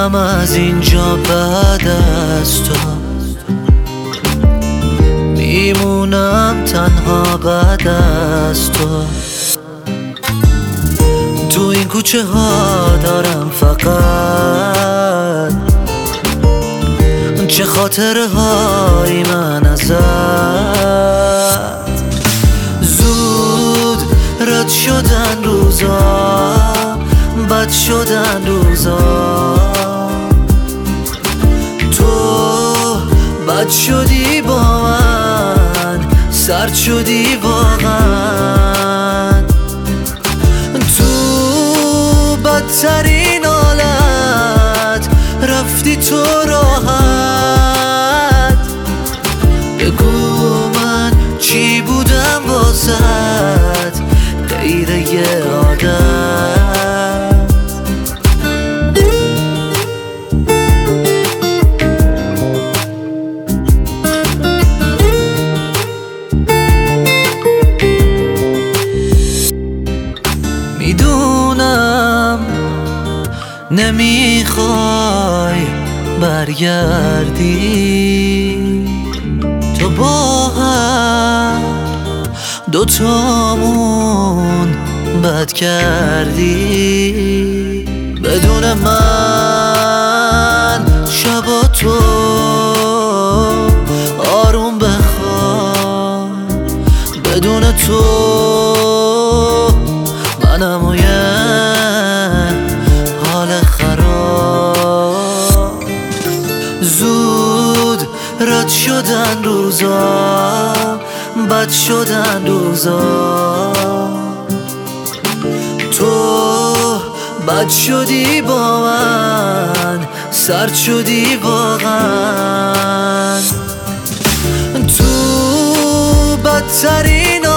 میرم از اینجا بعد از تو، میمونم تنها بعد از تو. تو این کوچه ها دارم فقط چه خاطره های من ازت. زود رد شدن روزا، بد شدن روزا، تو بد شدی با من، سرد شدی واقعا. تو بدترین حالت رفتی تو راحت. بگو من چی بودم واسد غیر یه عادت. میدونم نمیخوای برگردی، تو با هم دوتامون بد کردی. بدون من شبا تو آروم بخواب، بدون تو منم و یه حال خراب. زود رد شدن روزا، بد شدن روزا، تو بد شدی با من، سرد شدی واقعا. تو بدترین